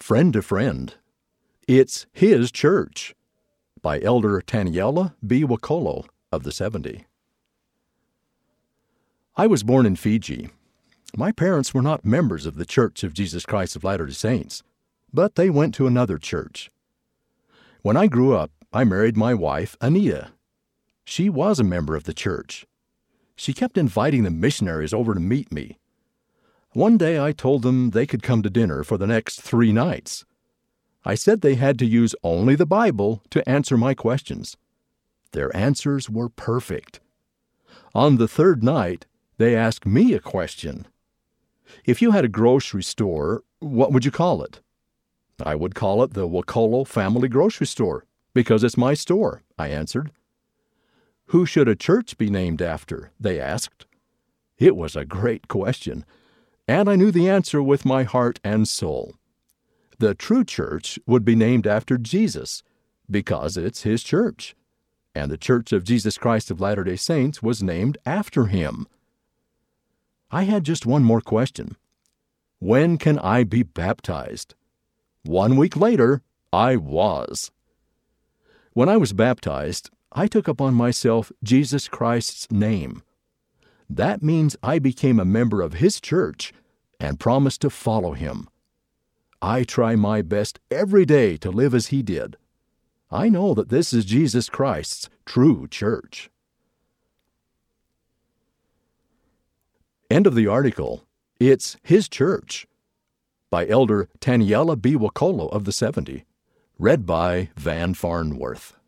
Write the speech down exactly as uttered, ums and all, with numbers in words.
Friend to Friend. It's His Church by Elder Taniela B. Wakolo of the seventy. I was born in Fiji. My parents were not members of the Church of Jesus Christ of Latter-day Saints, but they went to another church. When I grew up, I married my wife, Anita. She was a member of the church. She kept inviting the missionaries over to meet me. One day I told them they could come to dinner for the next three nights. I said they had to use only the Bible to answer my questions. Their answers were perfect. On the third night, they asked me a question. If you had a grocery store, what would you call it? I would call it the Wakolo Family Grocery Store, because it's my store, I answered. Who should a church be named after? They asked. It was a great question, and I knew the answer with my heart and soul. The true church would be named after Jesus, because it's His church, and the Church of Jesus Christ of Latter-day Saints was named after Him. I had just one more question. When can I be baptized? One week later, I was. When I was baptized, I took upon myself Jesus Christ's name. That means I became a member of His church and promised to follow Him. I try my best every day to live as He did. I know that this is Jesus Christ's true church. End of the article. It's His Church by Elder Taniela B. Wakolo of the seventy. Read by Van Farnworth.